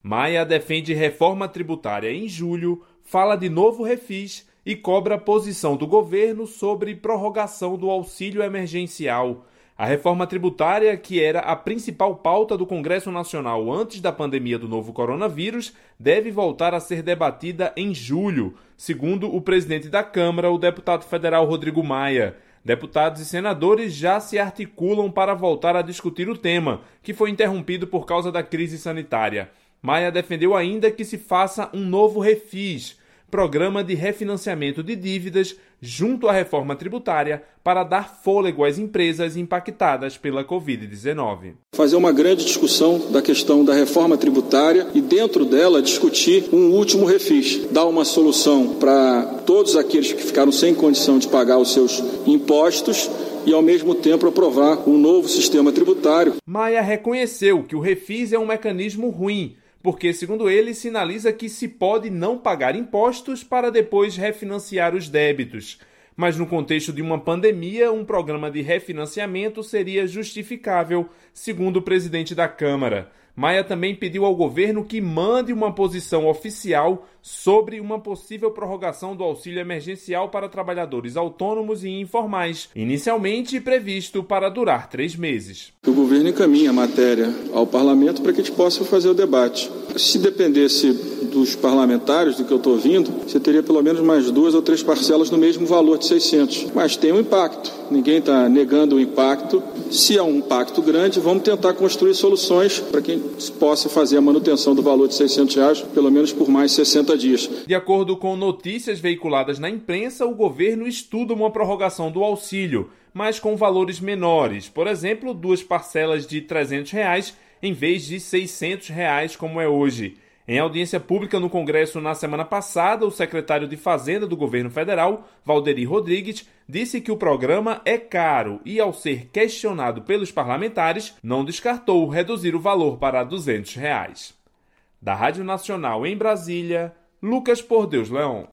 Maia defende reforma tributária em julho, fala de novo refis e cobra a posição do governo sobre prorrogação do auxílio emergencial. A reforma tributária, que era a principal pauta do Congresso Nacional antes da pandemia do novo coronavírus, deve voltar a ser debatida em julho, segundo o presidente da Câmara, o deputado federal Rodrigo Maia. Deputados e senadores já se articulam para voltar a discutir o tema, que foi interrompido por causa da crise sanitária. Maia defendeu ainda que se faça um novo refis, Programa de Refinanciamento de Dívidas, junto à reforma tributária, para dar fôlego às empresas impactadas pela Covid-19. Fazer uma grande discussão da questão da reforma tributária e, dentro dela, discutir um último refis. Dar uma solução para todos aqueles que ficaram sem condição de pagar os seus impostos e, ao mesmo tempo, aprovar um novo sistema tributário. Maia reconheceu que o refis é um mecanismo ruim, porque, segundo ele, sinaliza que se pode não pagar impostos para depois refinanciar os débitos. Mas no contexto de uma pandemia, um programa de refinanciamento seria justificável, segundo o presidente da Câmara. Maia também pediu ao governo que mande uma posição oficial sobre uma possível prorrogação do auxílio emergencial para trabalhadores autônomos e informais, inicialmente previsto para durar 3 meses. O governo encaminha a matéria ao parlamento para que a gente possa fazer o debate. Se dependesse dos parlamentares, do que eu estou ouvindo, você teria pelo menos mais 2 ou 3 parcelas no mesmo valor de 600. Mas tem um impacto. Ninguém está negando o impacto. Se há um impacto grande, vamos tentar construir soluções para que possa fazer a manutenção do valor de R$600, pelo menos por mais 60 dias. De acordo com notícias veiculadas na imprensa, o governo estuda uma prorrogação do auxílio, mas com valores menores. Por exemplo, 2 parcelas de R$300 em vez de R$600, como é hoje. Em audiência pública no Congresso na semana passada, o secretário de Fazenda do governo federal, Valderi Rodrigues, disse que o programa é caro e, ao ser questionado pelos parlamentares, não descartou reduzir o valor para R$200. Da Rádio Nacional em Brasília, Lucas Por Deus Leão.